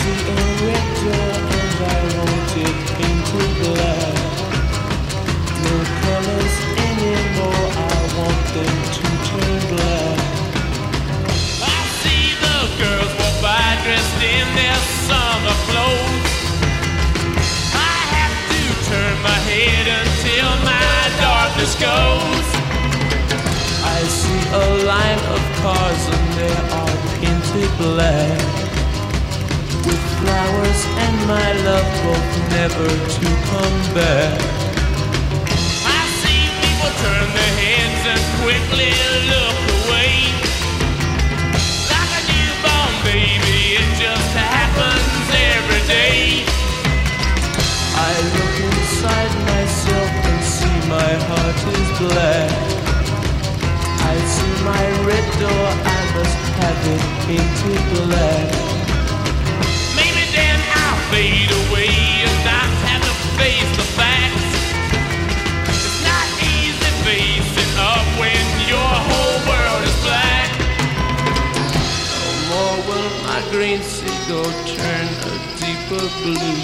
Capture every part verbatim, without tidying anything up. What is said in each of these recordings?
see a red door and I want it painted black. No colors anymore, I want them to turn black. I see the girls walk by dressed in their summer clothes. I have to turn my head until my darkness goes. I see a line of cars and they are painted black, with flowers and my love both never to come back. I see people turn their heads and quickly look away. Like a newborn baby, it just happens every day. I look inside myself and see my heart is black. I see my red door, I must have it painted black. Maybe then I'll fade away and not have to face the facts. It's not easy facing up when your whole world is black. No more will my green seagull turn a deeper blue.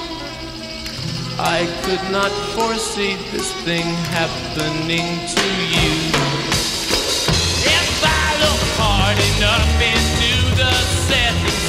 I could not foresee this thing happening to you. If I look hard enough into the setting